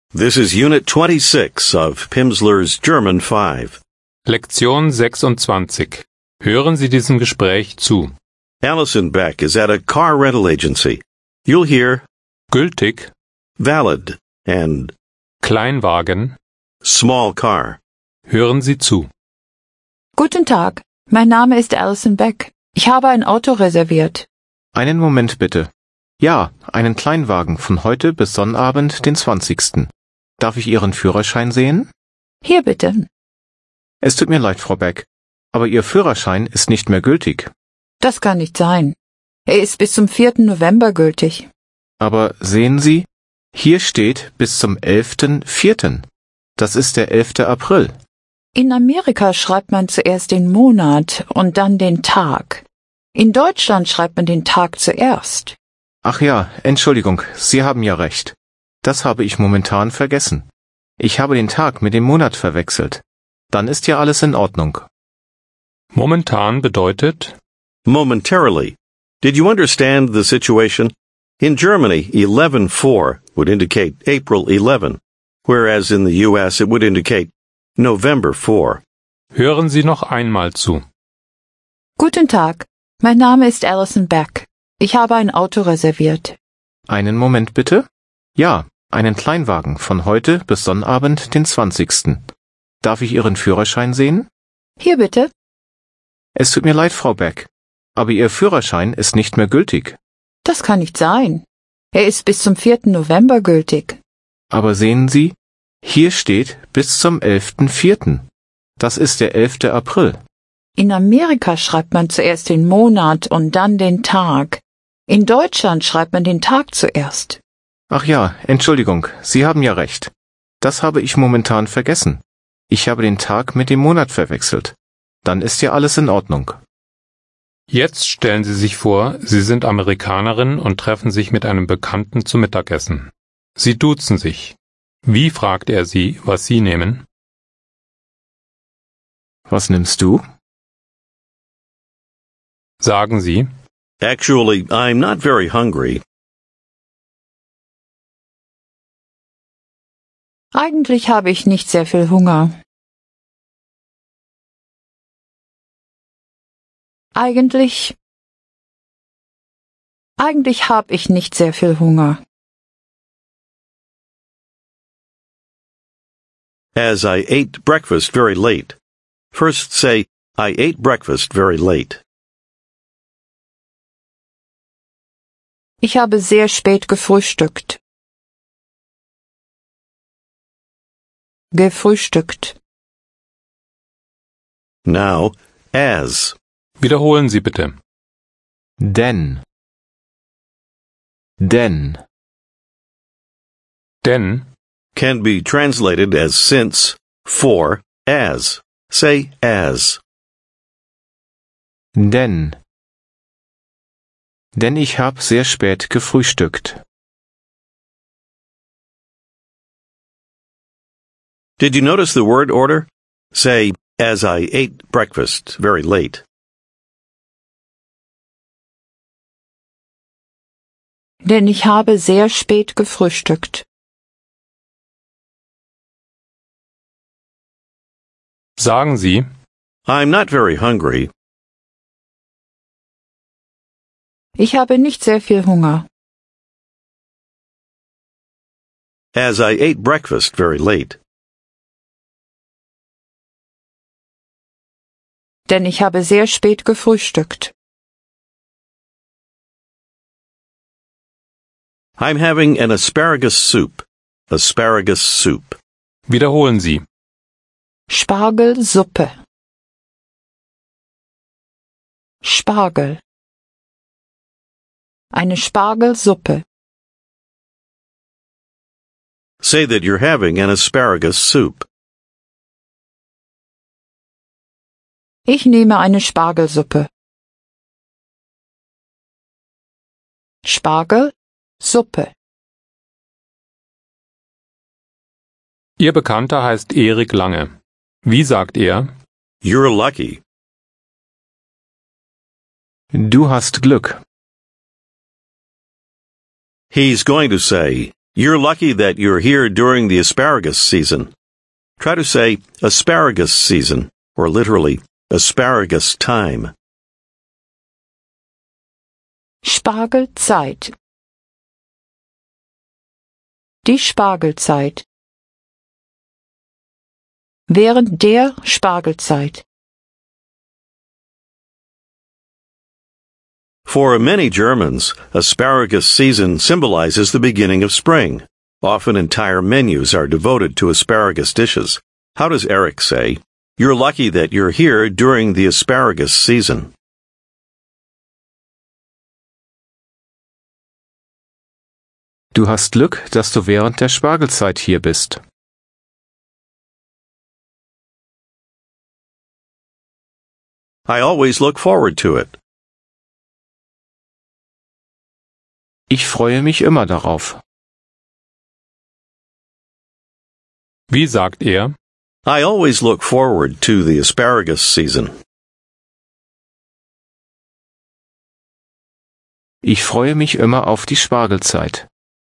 This is Unit 26 of Pimsleur's German 5. Lektion 26. Hören Sie diesem Gespräch zu. Alison Beck is at a car rental agency. You'll hear Gültig, valid and Kleinwagen. small car. Hören Sie zu. Guten Tag, mein Name ist Alison Beck. Ich habe ein Auto reserviert. Einen Moment bitte. Ja, einen Kleinwagen von heute bis Sonnabend, den 20. Darf ich Ihren Führerschein sehen? Hier bitte. Es tut mir leid, Frau Beck, aber Ihr Führerschein ist nicht mehr gültig. Das kann nicht sein. Er ist bis zum 4. November gültig. Aber sehen Sie, hier steht bis zum 11.04. Das ist der 11. April. In Amerika schreibt man zuerst den Monat und dann den Tag. In Deutschland schreibt man den Tag zuerst. Ach ja, Entschuldigung, Sie haben ja recht. Das habe ich momentan vergessen. Ich habe den Tag mit dem Monat verwechselt. Dann ist ja alles in Ordnung. Momentan bedeutet Momentarily. Did you understand the situation? In Germany, 11/4 would indicate April 11, whereas in the US it would indicate November 4. Hören Sie noch einmal zu. Guten Tag, mein Name ist Alison Beck. Ich habe ein Auto reserviert. Einen Moment bitte. Ja, einen Kleinwagen von heute bis Sonnabend, den 20. Darf ich Ihren Führerschein sehen? Hier bitte. Es tut mir leid, Frau Beck, aber Ihr Führerschein ist nicht mehr gültig. Das kann nicht sein. Er ist bis zum 4. November gültig. Aber sehen Sie, hier steht bis zum 11.04. Das ist der 11. April. In Amerika schreibt man zuerst den Monat und dann den Tag. In Deutschland schreibt man den Tag zuerst. Ach ja, Entschuldigung, Sie haben ja recht. Das habe ich momentan vergessen. Ich habe den Tag mit dem Monat verwechselt. Dann ist ja alles in Ordnung. Jetzt stellen Sie sich vor, Sie sind Amerikanerin und treffen sich mit einem Bekannten zum Mittagessen. Sie duzen sich. Wie fragt er Sie, was Sie nehmen? Was nimmst du? Sagen Sie, Actually, I'm not very hungry. Eigentlich habe ich nicht sehr viel Hunger. Eigentlich habe ich nicht sehr viel Hunger. As I ate breakfast very late. First say, I ate breakfast very late. Ich habe sehr spät gefrühstückt. Gefrühstückt. Now, as. wiederholen Sie bitte. Denn. Denn. Denn Can be translated as since, for, as. Say as. Denn. Denn ich hab sehr spät gefrühstückt. Did you notice the word order? Say, as I ate breakfast very late. Denn ich habe sehr spät gefrühstückt. sagen Sie, I'm not very hungry. Ich habe nicht sehr viel Hunger. As I ate breakfast very late. Denn ich habe sehr spät gefrühstückt. I'm having an asparagus soup. Asparagus soup. wiederholen Sie. Spargelsuppe. Spargel. Eine Spargelsuppe. Say that you're having an asparagus soup. Ich nehme eine Spargelsuppe. Spargelsuppe. Ihr Bekannter heißt Erik Lange. Wie sagt er? You're lucky. Du hast Glück. He's going to say, You're lucky that you're here during the asparagus season. Try to say asparagus season, or literally asparagus time. Spargelzeit. Die Spargelzeit. Während der Spargelzeit. For many Germans, asparagus season symbolizes the beginning of spring. Often entire menus are devoted to asparagus dishes. How does Eric say, "You're lucky that you're here during the asparagus season"? Du hast Glück, dass du während der Spargelzeit hier bist. I always look forward to it. Ich freue mich immer darauf. Wie sagt er? I always look forward to the asparagus season. Ich freue mich immer auf die Spargelzeit.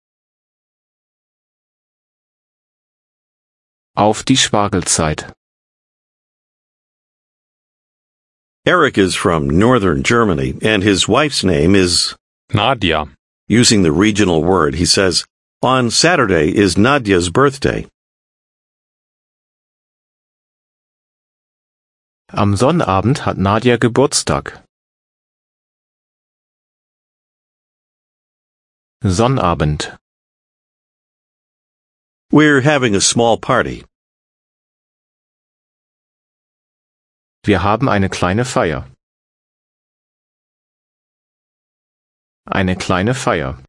Auf die Spargelzeit. Eric is from northern Germany, and his wife's name is... Nadia. Using the regional word, he says, "On Saturday is Nadia's birthday." Am Sonnabend hat Nadia Geburtstag. Sonnabend. We're having a small party. Wir haben eine kleine Feier. Eine kleine Feier.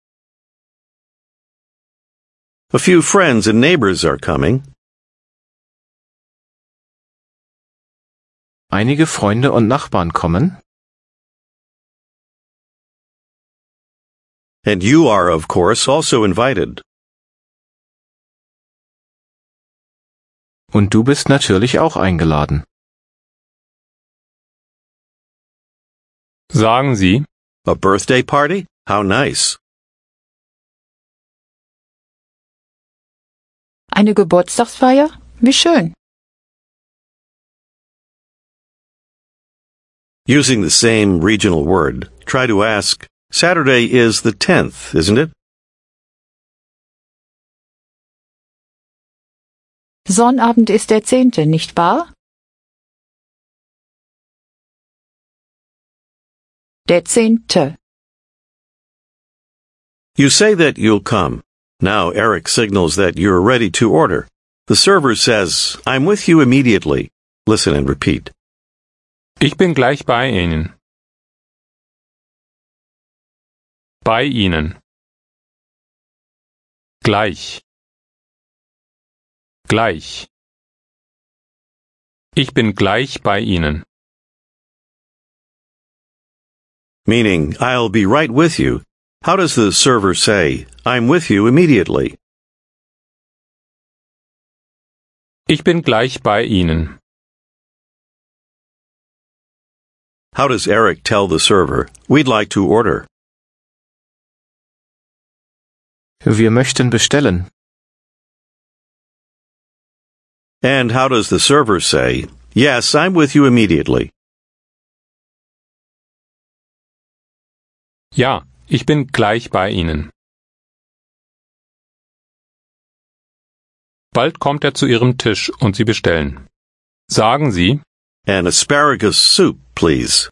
A few friends and neighbors are coming. Einige Freunde und Nachbarn kommen. And you are, of course, also invited. Und du bist natürlich auch eingeladen. Sagen Sie, A birthday party? How nice. Eine Geburtstagsfeier? Wie schön. Using the same regional word, try to ask, Saturday is the 10th, isn't it? Sonnabend ist der 10., nicht wahr? Der 10. You say that you'll come. Now Eric signals that you're ready to order. The server says, "I'm with you immediately." Listen and repeat. ich bin gleich bei Ihnen. Bei Ihnen. Gleich. Gleich. Ich bin gleich bei Ihnen. Meaning, I'll be right with you. How does the server say, "I'm with you immediately"? Ich bin gleich bei Ihnen. How does Eric tell the server, "We'd like to order"? Wir möchten bestellen. And how does the server say, "Yes, I'm with you immediately"? Ja, ich bin gleich bei Ihnen. Bald kommt er zu Ihrem Tisch und Sie bestellen. Sagen Sie, An asparagus soup, please.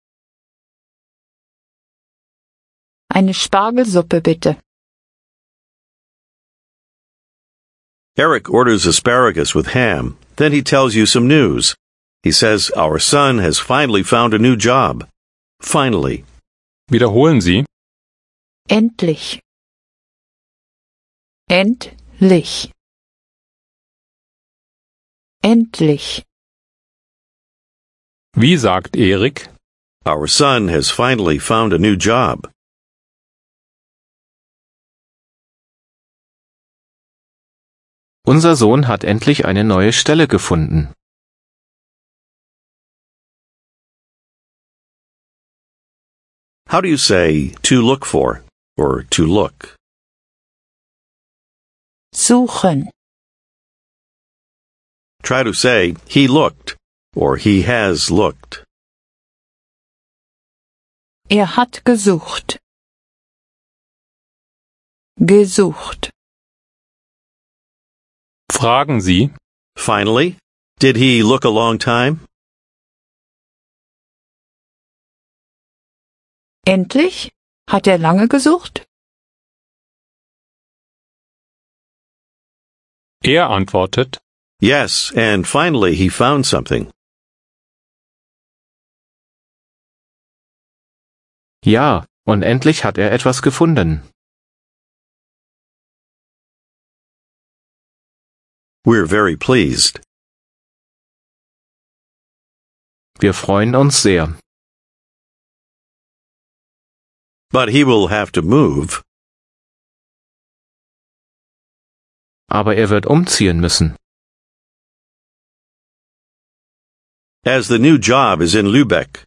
Eine Spargelsuppe bitte. Eric orders asparagus with ham. Then he tells you some news. He says, "Our son has finally found a new job." Finally. wiederholen Sie, Endlich. Endlich. Endlich. wie sagt Erik? Our son has finally found a new job. Unser Sohn hat endlich eine neue Stelle gefunden. How do you say to look for or to look? Suchen. Try to say, he looked, or he has looked. Hat gesucht. Gesucht. Fragen Sie, Finally, did he look a long time? Endlich? Hat er lange gesucht? er antwortet, Yes, and finally he found something. Ja, und endlich hat er etwas gefunden. We're very pleased. Wir freuen uns sehr. But he will have to move. Aber er wird umziehen müssen. As the new job is in Lübeck.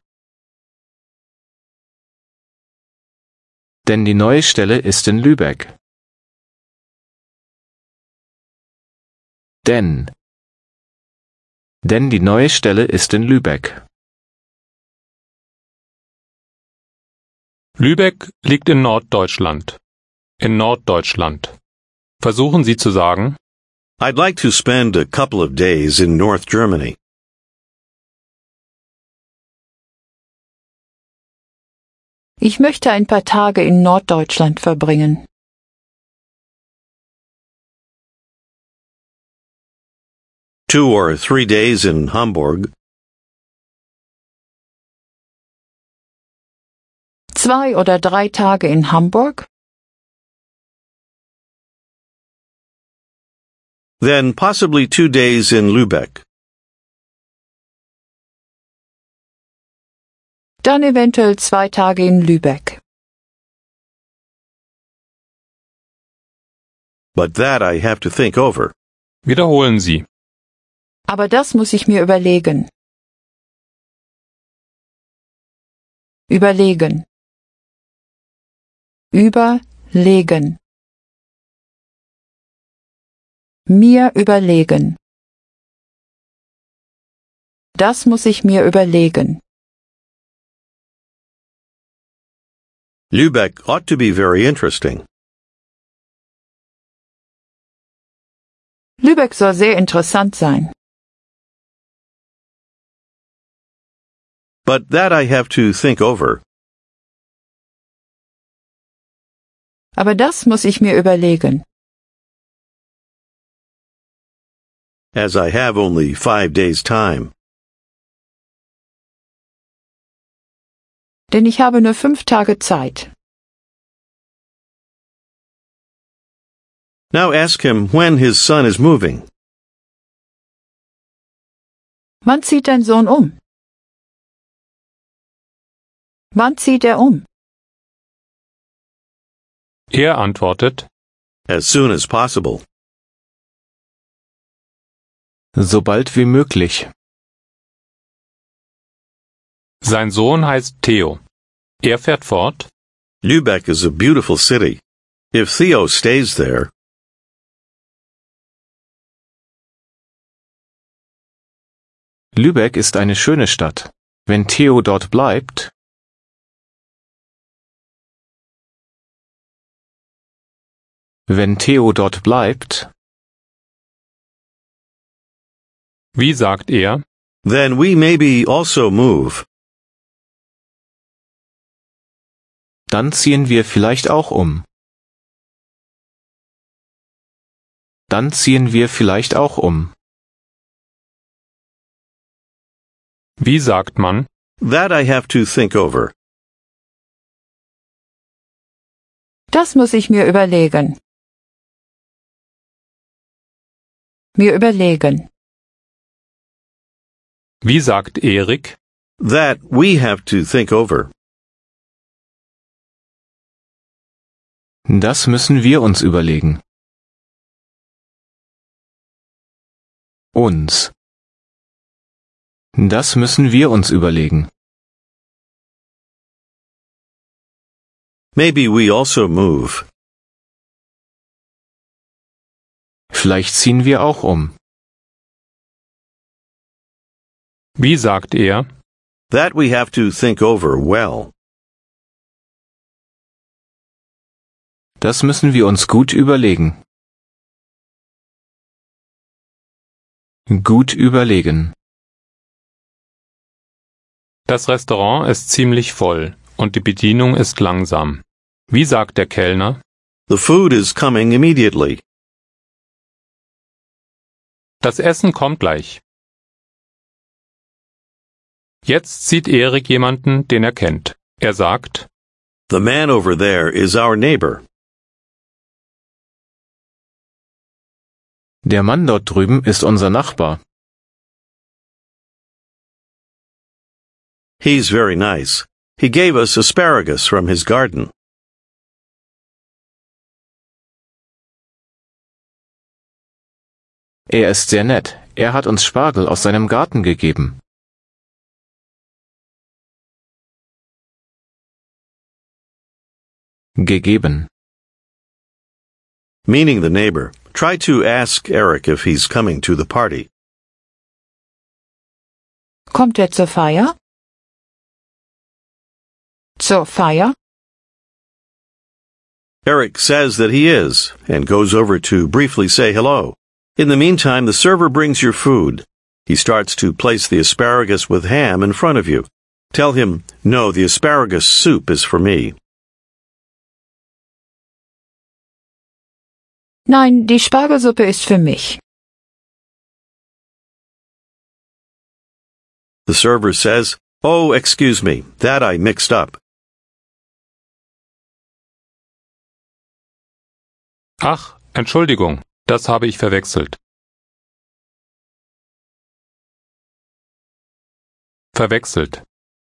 Denn die neue Stelle ist in Lübeck. Denn die neue Stelle ist in Lübeck. Lübeck liegt in Norddeutschland. In Norddeutschland. Versuchen Sie zu sagen, I'd like to spend a couple of days in North Germany. Ich möchte ein paar Tage in Norddeutschland verbringen. Two or 3 days in Hamburg. 2 oder 3 Tage in Hamburg. Then possibly 2 days in Lübeck. Dann eventuell 2 Tage in Lübeck. But that I have to think over. wiederholen Sie. Aber das muss ich mir überlegen. Überlegen. Überlegen. Mir überlegen. Das muss ich mir überlegen. Lübeck ought to be very interesting. Lübeck soll sehr interessant sein. But that I have to think over. Aber das muss ich mir überlegen. As I have only 5 days' time. Denn ich habe nur 5 Tage Zeit. Now ask him when his son is moving. Wann zieht dein Sohn um? Wann zieht er um? Er antwortet, As soon as possible. So bald wie möglich. sein Sohn heißt Theo. Er fährt fort, Lübeck is a beautiful city. If Theo stays there, Lübeck ist eine schöne Stadt. Wenn Theo dort bleibt, wie sagt er, then we maybe also move. dann ziehen wir vielleicht auch um. Dann ziehen wir vielleicht auch um. wie sagt man, That I have to think over. Das muss ich mir überlegen. Mir überlegen. wie sagt Erik, That we have to think over. Das müssen wir uns überlegen. Uns. Das müssen wir uns überlegen. Maybe we also move. Vielleicht ziehen wir auch um. Wie sagt er? That we have to think over well. Das müssen wir uns gut überlegen. Gut überlegen. Das Restaurant ist ziemlich voll und die Bedienung ist langsam. Wie sagt der Kellner? The food is coming immediately. Das Essen kommt gleich. Jetzt sieht Erik jemanden, den er kennt. Er sagt, The man over there is our neighbor. Der Mann dort drüben ist unser Nachbar. He's very nice. He gave us asparagus from his garden. Er ist sehr nett. Er hat uns Spargel aus seinem Garten gegeben. Gegeben. Meaning the neighbor. Try to ask Eric if he's coming to the party. Kommt er zur Feier? Zur Feier? Eric says that he is, and goes over to briefly say hello. In the meantime, the server brings your food. He starts to place the asparagus with ham in front of you. Tell him, no, the asparagus soup is for me. Nein, die Spargelsuppe ist für mich. The server says, oh, excuse me, that I mixed up. ach, Entschuldigung, das habe ich verwechselt. Verwechselt.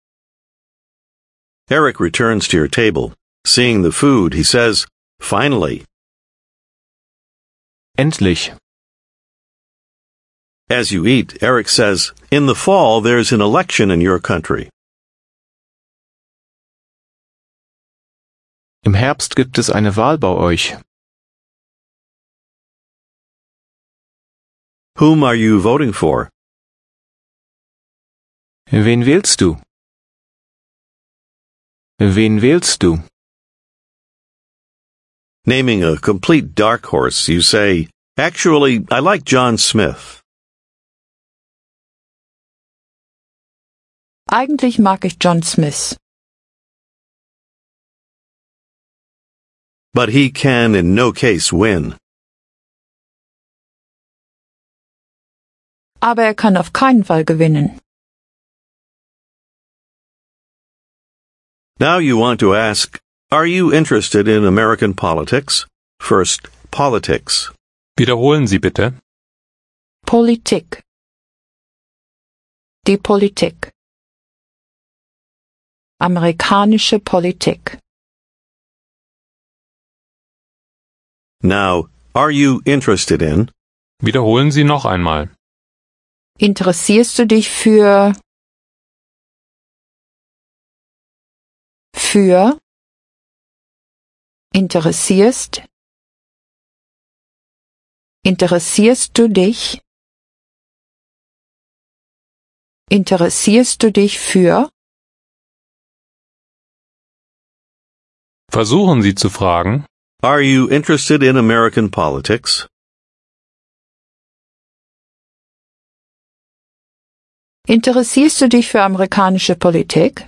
Eric returns to your table. Seeing the food, he says, finally. Endlich. As you eat, Eric says, in the fall there's an election in your country. Im Herbst gibt es eine Wahl bei euch. Whom are you voting for? Wen wählst du? Wen wählst du? Naming a complete dark horse, you say, actually, I like John Smith. Eigentlich mag ich John Smith. But he can in no case win. Aber er kann auf keinen Fall gewinnen. Now you want to ask, are you interested in American politics? First, politics. Wiederholen Sie bitte. Politik. Die Politik. Amerikanische Politik. Now, are you interested in? Wiederholen Sie noch einmal. Interessierst du dich für interessierst du dich für Versuchen Sie zu fragen, Are you interested in American politics? Interessierst du dich für amerikanische Politik?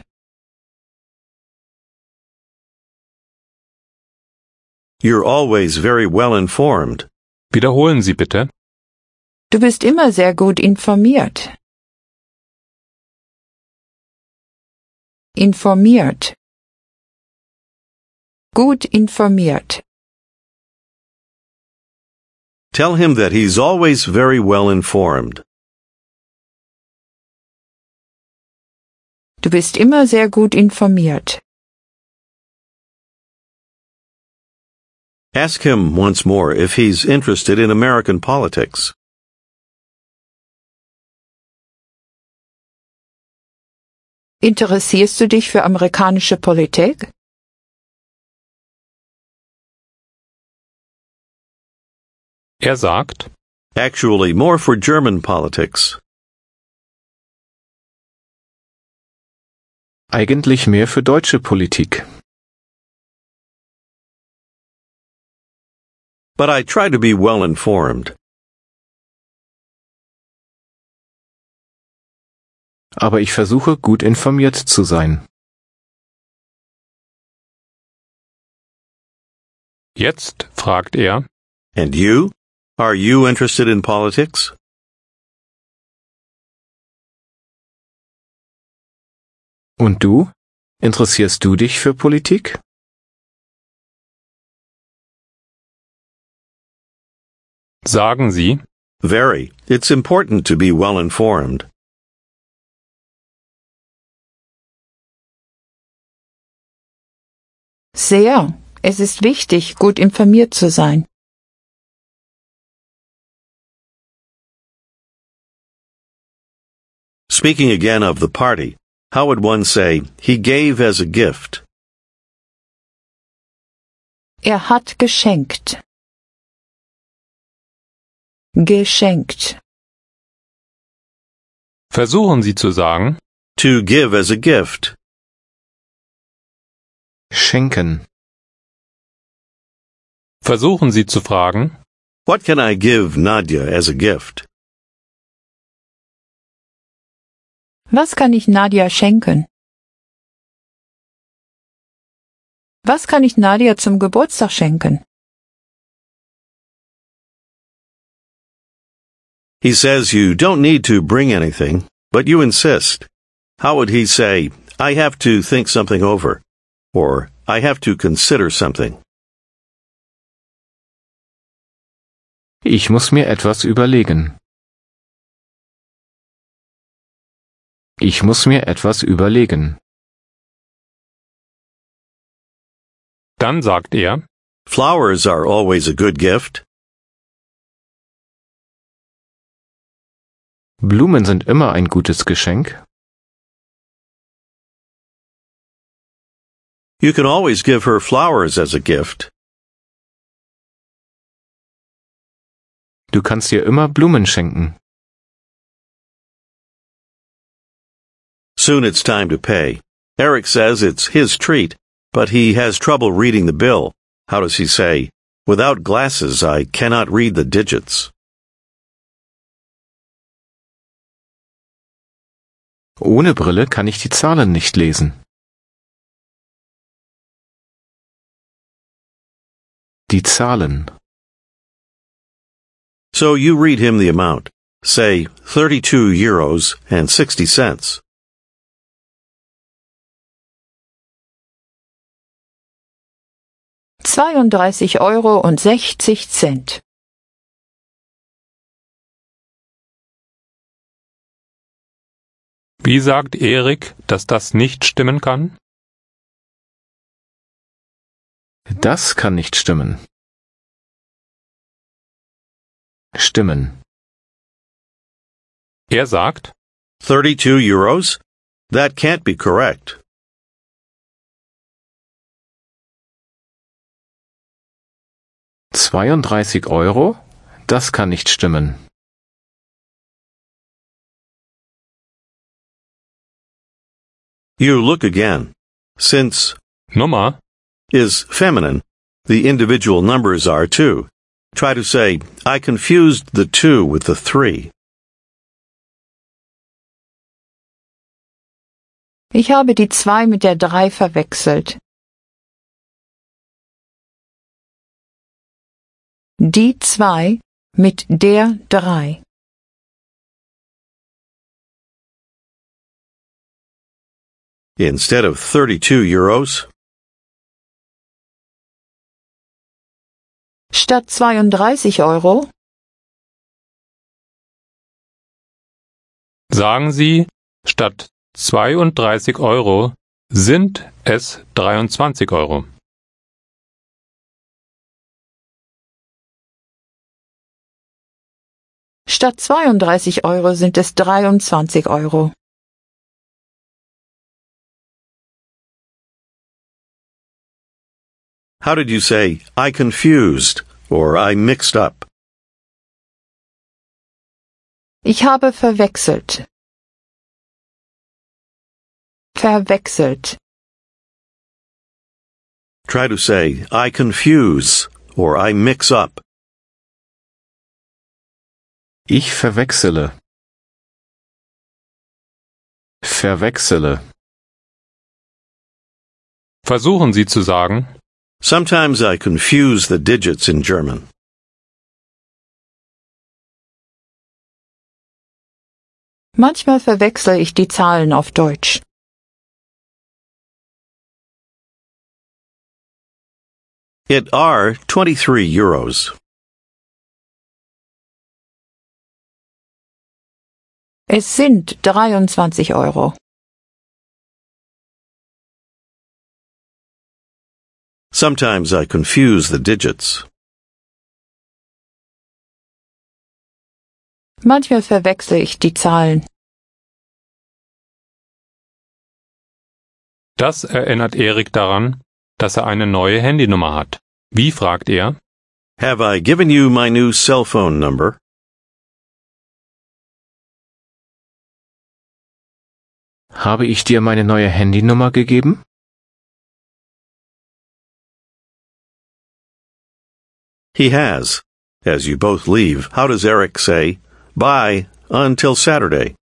You're always very well informed. wiederholen Sie bitte. Du bist immer sehr gut informiert. Informiert. Gut informiert. Tell him that he's always very well informed. Du bist immer sehr gut informiert. Ask him once more if he's interested in American politics. Interessierst du dich für amerikanische Politik? Er sagt, Actually, more for German politics. Eigentlich mehr für deutsche Politik. But I try to be well informed. Aber ich versuche, gut informiert zu sein. jetzt fragt er, And you? Are you interested in politics? Und du? Interessierst du dich für Politik? sagen Sie, Very. It's important to be well informed. Sehr. Es ist wichtig, gut informiert zu sein. Speaking again of the party, how would one say, he gave as a gift? Hat geschenkt. Geschenkt. versuchen Sie zu sagen, To give as a gift. Schenken. versuchen Sie zu fragen, What can I give Nadia as a gift? Was kann ich Nadia schenken? Was kann ich Nadia zum Geburtstag schenken? He says you don't need to bring anything, but you insist. How would he say, I have to think something over? Or, I have to consider something? Ich muss mir etwas überlegen. Ich muss mir etwas überlegen. dann sagt er, Flowers are always a good gift. Blumen sind immer ein gutes Geschenk. You can always give her flowers as a gift. Du kannst ihr immer Blumen schenken. Soon it's time to pay. Eric says it's his treat, but he has trouble reading the bill. How does he say, without glasses I cannot read the digits? Ohne Brille kann ich die Zahlen nicht lesen. Die Zahlen. So you read him the amount. Say 32 euros and 60 cents. €32,60. wie sagt Erik, dass das nicht stimmen kann? Das kann nicht stimmen. Stimmen. Er sagt, 32 euros? That can't be correct. €32? Das kann nicht stimmen. You look again. Since Nummer, is feminine, the individual numbers are too. Try to say, I confused the 2 with the 3. Ich habe die 2 mit der 3 verwechselt. Die 2 mit der 3. Instead of 32 euros, Statt €32 sagen Sie, statt 32 € sind es 23 €. Statt €32 sind es 23 €. how did you say, I confused or I mixed up? Ich habe verwechselt. Verwechselt. Try to say, I confuse or I mix up. Ich verwechsele. Verwechsele. Versuchen Sie zu sagen, Sometimes I confuse the digits in German. Manchmal verwechsle ich die Zahlen auf Deutsch. It are 23 euros. Es sind 23 Euro. Sometimes I confuse the digits. Manchmal verwechsle ich die Zahlen. das erinnert Erik daran, dass er eine neue Handynummer hat. Wie fragt er? Have I given you my new cell phone number? Habe ich dir meine neue Handynummer gegeben? He has. As you both leave, how does Eric say, bye, until Saturday?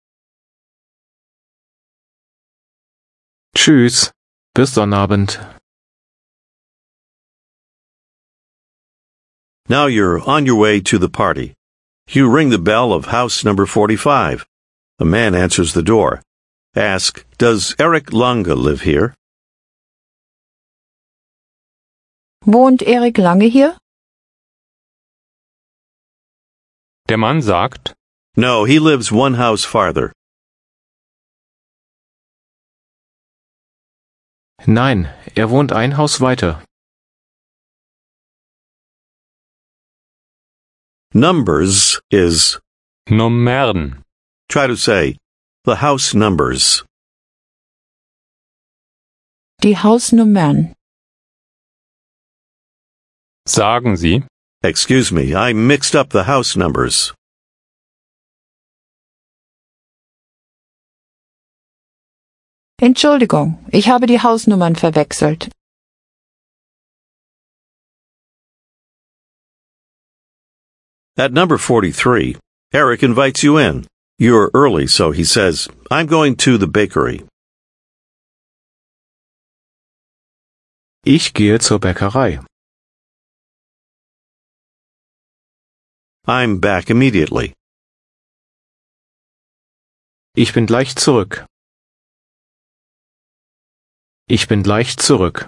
Tschüss, bis Sonnabend. Now you're on your way to the party. You ring the bell of house number 45. A man answers the door. Ask, does Eric Lange live here? Wohnt Erik Lange hier? Der Mann sagt, No, he lives one house farther. Nein, er wohnt ein Haus weiter. Numbers is, Nummern. try to say, the house numbers. Die Hausnummern. Sagen Sie, Excuse me, I mixed up the house numbers. Entschuldigung, ich habe die Hausnummern verwechselt. At number 43, Eric invites you in. You're early, so he says, I'm going to the bakery. Ich gehe zur Bäckerei. I'm back immediately. Ich bin gleich zurück. Ich bin gleich zurück.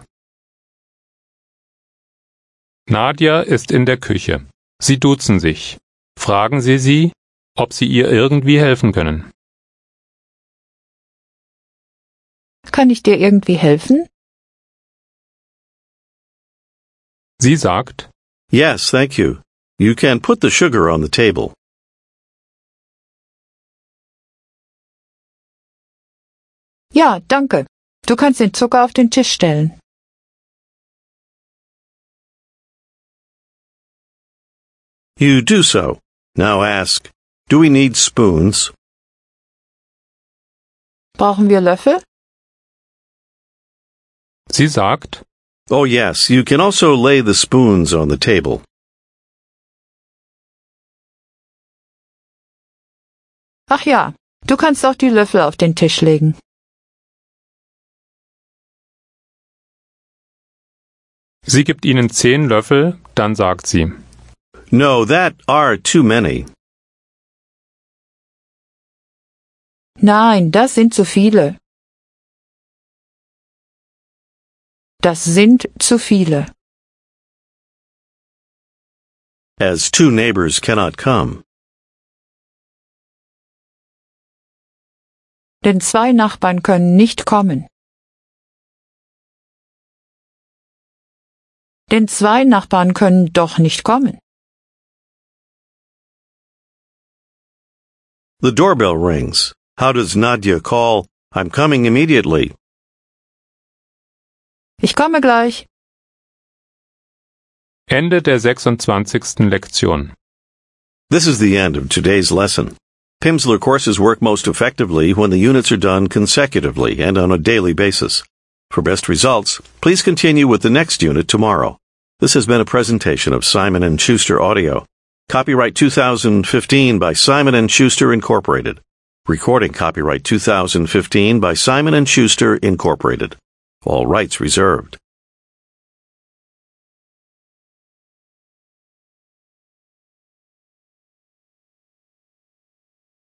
Nadja ist in der Küche. Sie duzen sich. Fragen Sie sie, ob Sie ihr irgendwie helfen können. Kann ich dir irgendwie helfen? Sie sagt, Yes, thank you. You can put the sugar on the table. Ja, danke. Du kannst den Zucker auf den Tisch stellen. You do so. Now ask, do we need spoons? Brauchen wir Löffel? sie sagt, Oh yes, you can also lay the spoons on the table. Ach ja, du kannst auch die Löffel auf den Tisch legen. sie gibt ihnen 10 Löffel, dann sagt sie, No, that are too many. Nein, das sind zu viele. Das sind zu viele. As 2 neighbors cannot come. Denn 2 Nachbarn können nicht kommen. Denn 2 Nachbarn können doch nicht kommen. The doorbell rings. How does Nadia call, I'm coming immediately? Ich komme gleich. Ende der 26. Lektion. This is the end of today's lesson. Pimsleur courses work most effectively when the units are done consecutively and on a daily basis. For best results, please continue with the next unit tomorrow. This has been a presentation of Simon & Schuster Audio. Copyright 2015 by Simon & Schuster Incorporated. Recording copyright 2015 by Simon & Schuster Incorporated. All rights reserved.